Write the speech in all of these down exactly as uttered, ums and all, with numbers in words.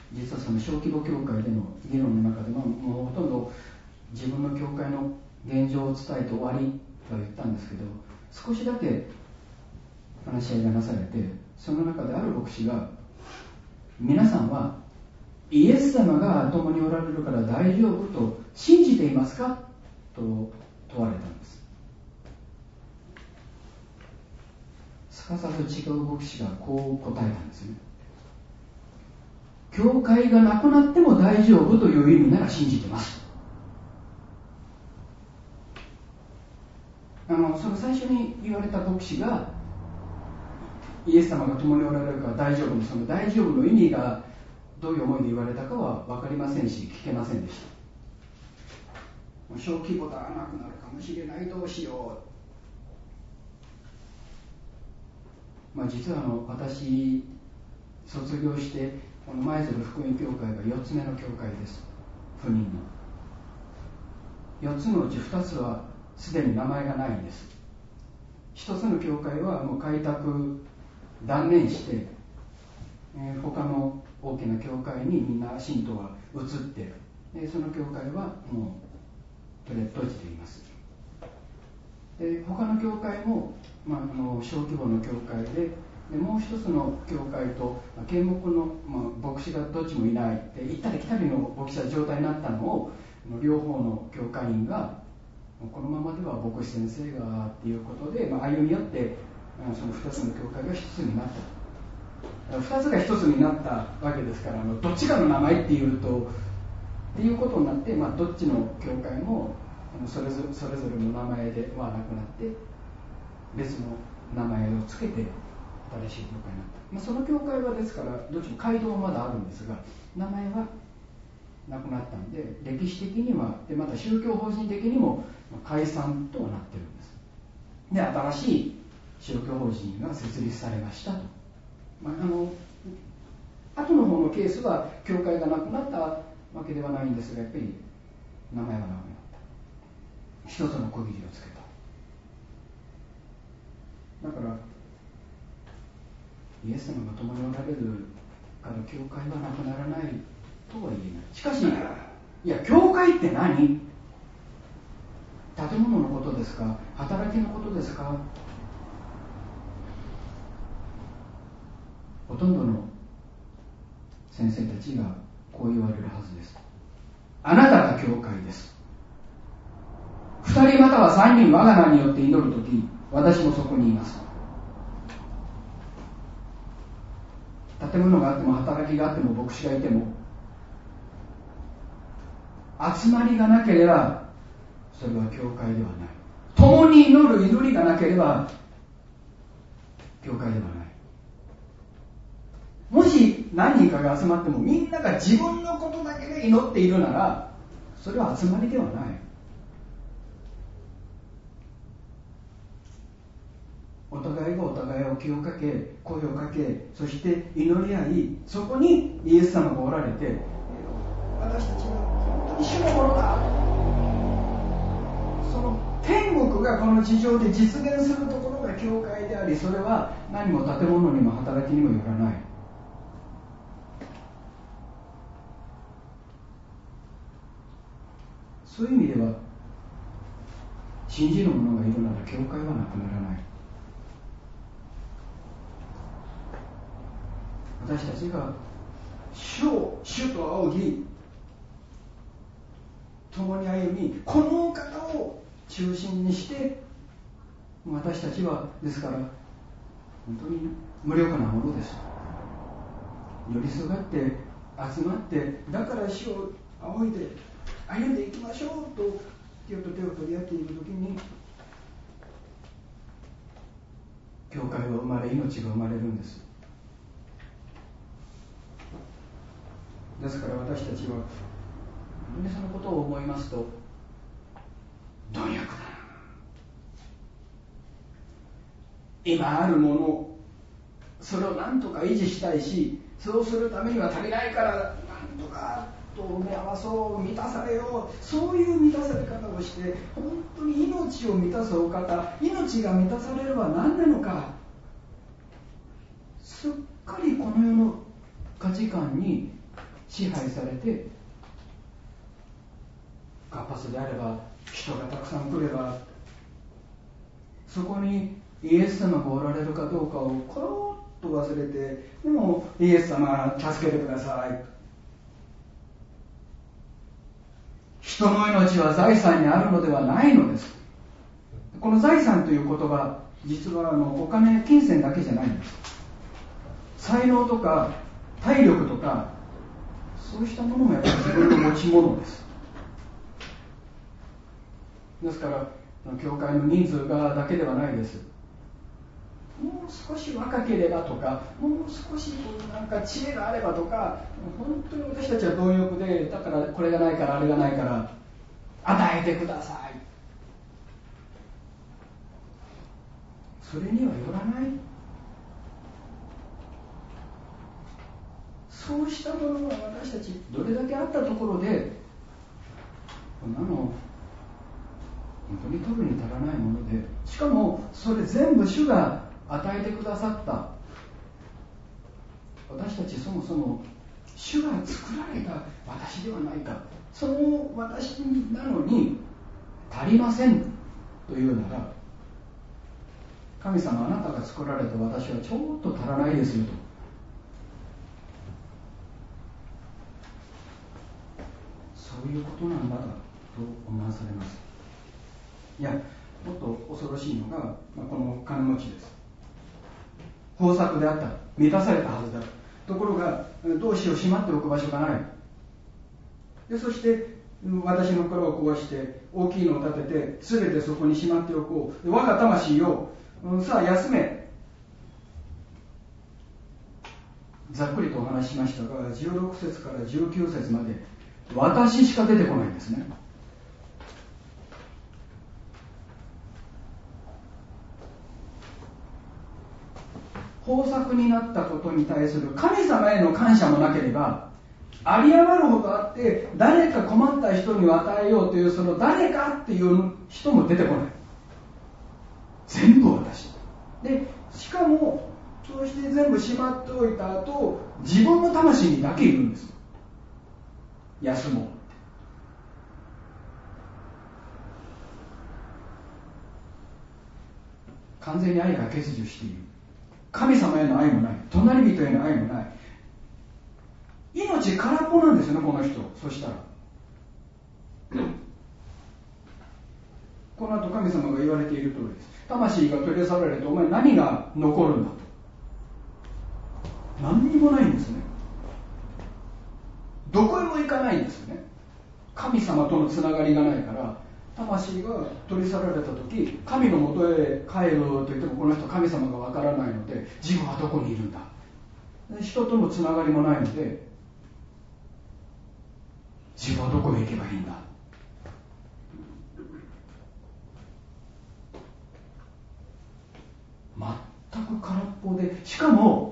実はその小規模教会での議論の中でも、もうほとんど自分の教会の現状を伝えて終わりとは言ったんですけど、少しだけ話し合いがなされて、その中である牧師が、皆さんはイエス様が共におられるから大丈夫と信じていますかと問われたんです。すかさず違う牧師がこう答えたんですね。教会がなくなっても大丈夫という意味なら信じてます。あのその最初に言われた牧師が、イエス様が共におられるから大丈夫の、その大丈夫の意味がどういう思いで言われたかは分かりませんし、聞けませんでした。小規模だ、なくなるかもしれない、どうしよう。まあ、実はあの私卒業してこの舞鶴福音教会がよっつめの教会です。不妊のよっつのうちふたつはすでに名前がないんです。ひとつの教会はもう開拓断念して、えー、他の大きな教会にみんな信徒が移って、でその教会はもう閉じています。で他の教会も、まあ、あの小規模の教会で、でもう一つの教会と、まあ、見牧の、まあ、牧師がどっちもいないで、行ったり来たりの牧師の状態になったのを、両方の教会員がこのままでは牧師先生がっていうことで、まあ、歩み寄ってそのふたつの教会がひとつになった。ふたつがひとつになったわけですから、あのどっちかの名前っていうとっていうことになって、まあ、どっちの教会もそれぞれ、それぞれの名前ではなくなって別の名前をつけて新しい教会になった。まあ、その教会はですからどっちも街道はまだあるんですが、名前はなくなったんで、歴史的にはで、また宗教法人的にも解散とはなってるんです。で、新しい宗教法人が設立されましたと。まあ、あの後の方のケースは教会がなくなったわけではないんですが、やっぱり名前はなくなった。一つの区切りをつけた。だからイエス様が共におられるから教会はなくならないとは言えない。しかし、いや、教会って何？建物のことですか？働きのことですか？ほとんどの先生たちがこう言われるはずです。あなたが教会です。二人または三人我が名によって祈るとき、私もそこにいます。建物があっても働きがあっても牧師がいても、集まりがなければそれは教会ではない。共に祈る祈りがなければ教会ではない。もし何人かが集まってもみんなが自分のことだけで祈っているなら、それは集まりではない。お互いがお互いを気をかけ、声をかけ、そして祈り合い、そこにイエス様がおられて、私たちは本当に主のものだ、その天国がこの地上で実現するところが教会であり、それは何も建物にも働きにもよらない。そういう意味では、信じる者がいるなら教会はなくならない。私たちが主を主と仰ぎ、共に歩み、この方を中心にして、私たちはですから本当に無力なものです。寄りすがって集まって、だから主を仰いで歩んでいきましょうと手と手を取り合っているときに、教会は生まれ、命が生まれるんです。ですから私たちは本当にそのことを思いますと、貪欲だ、今あるもの、それを何とか維持したいし、そうするためには足りないから何とかと埋め合わそう、満たされよう、そういう満たされ方をして、本当に命を満たすお方、命が満たされれば何なのか、すっかりこの世の価値観に支配されて、活発であれば人がたくさん来れば、そこにイエス様がおられるかどうかをコロッと忘れて、でもイエス様助けてください、人の命は財産にあるのではないのです。この財産という言葉、実はあのお金、金銭だけじゃないんです。才能とか体力とか、そうしたものもやっぱり自分の持ち物です。ですから教会の人数がだけではないです。もう少し若ければとか、もう少しなんか知恵があればとか、本当に私たちは貪欲で、だからこれがないからあれがないから与えてください、それにはよらない。そうしたものが私たちどれだけあったところで、こんなの本当に取るに足らないもので、しかもそれ全部主が与えてくださった。私たちそもそも主が作られた私ではないか、その私なのに足りませんというなら、神様、あなたが作られた私はちょっと足らないですよと、そういうことなんだと思わされます。いや、もっと恐ろしいのが、まあ、この金持ちです。豊作であった、満たされたはずだ。ところがどうしよう、しまっておく場所がない。でそして私の殻を壊して大きいのを立てて、全てそこにしまっておこう。我が魂を、うん、さあ休め。ざっくりとお話ししましたが、じゅうろく節からじゅうきゅう節まで私しか出てこないんですね。豊作になったことに対する神様への感謝もなければ、有り余るほどあって誰か困った人に与えようというその誰かっていう人も出てこない。全部私で、しかもそうして全部しまっておいた後、自分の魂にだけいるんです。休もう。完全に愛が欠如している。神様への愛もない、隣人への愛もない。命空っぽなんですよね、この人。そしたらこの後神様が言われている通りです。魂が取り去られてお前何が残るんだと。何にもないんですね。どこへも行かないんですよね。神様とのつながりがないから、魂が取り去られた時、神のもとへ帰ると言ってもこの人神様がわからないので、自分はどこにいるんだ。人とのつながりもないので、自分はどこへ行けばいいんだ。全く空っぽで、しかも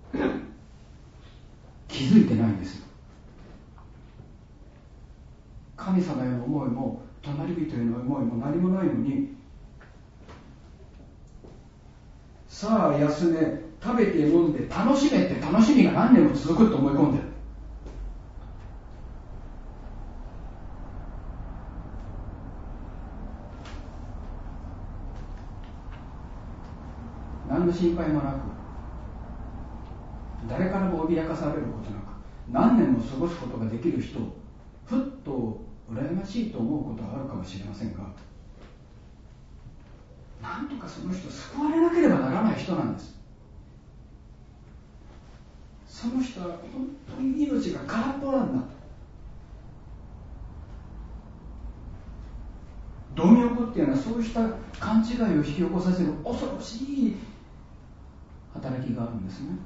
気づいてないんですよ。神様への思いも隣人への思いも何もないのに、さあ休め、食べて飲んで楽しめって楽しみが何年も続くと思い込んでる。何の心配もなく、誰からも脅かされることなく、何年も過ごすことができる人をふっと羨ましいと思うことはあるかもしれませんが、なんとかその人救われなければならない人なんです。その人は本当に命が空っぽなんだ。貪欲っていうのはそうした勘違いを引き起こさせる恐ろしい働きがあるんですね。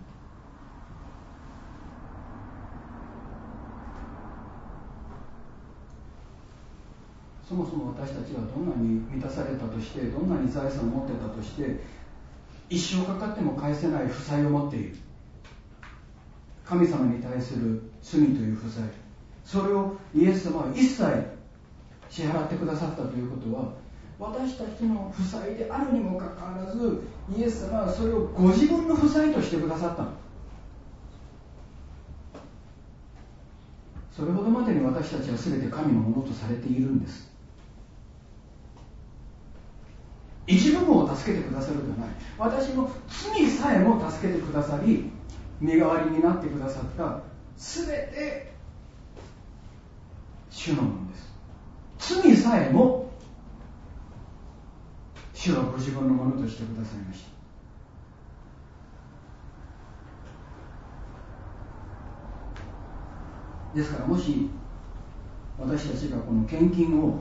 そもそも私たちはどんなに満たされたとして、どんなに財産を持ってたとして、一生かかっても返せない負債を持っている。神様に対する罪という負債、それをイエス様は一切支払ってくださったということは、私たちの負債であるにもかかわらず、イエス様はそれをご自分の負債としてくださったの。 それほどまでに私たちは全て神のものとされているんです。一部分を助けてくださるではない、私の罪さえも助けてくださり、身代わりになってくださった全て主のものです。罪さえも主はご自分のものとしてくださいました。ですから、もし私たちがこの献金を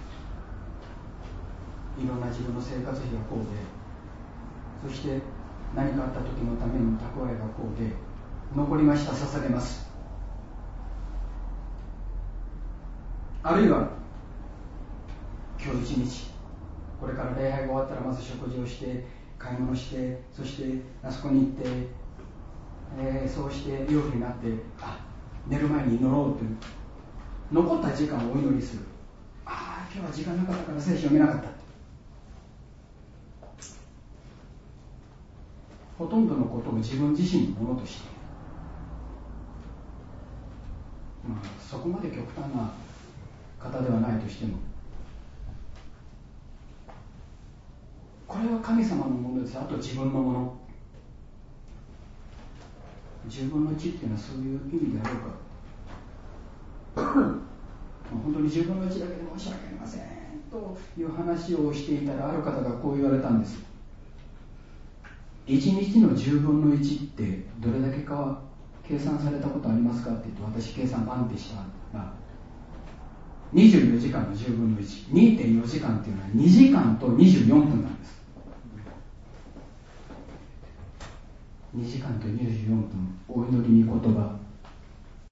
いろんな自分の生活費がこうで、そして何かあった時のための蓄えがこうで、残りました捧げます、あるいは今日一日これから礼拝が終わったらまず食事をして買い物して、そしてあそこに行って、えー、そうして夜になって、あ、寝る前に祈ろうという残った時間をお祈りする。ああ、今日は時間なかったから聖書読めなかった。ほとんどのことを自分自身のものとしている。まあ、そこまで極端な方ではないとしても、これは神様のものです。あと自分のもの。じゅうぶんのいちっていうのはそういう意味であろうか。本当にじゅうぶんのいちだけで申し訳ありませんという話をしていたら、ある方がこう言われたんです。いちにちのじゅうぶんのいちってどれだけか計算されたことありますかって言って、私計算バンってしたら、にじゅうよじかんのじゅうぶんのいち、にてんよじかんっていうのはにじかんとにじゅうよんぷんなんです。にじかんとにじゅうよんぷん、お祈りに言葉、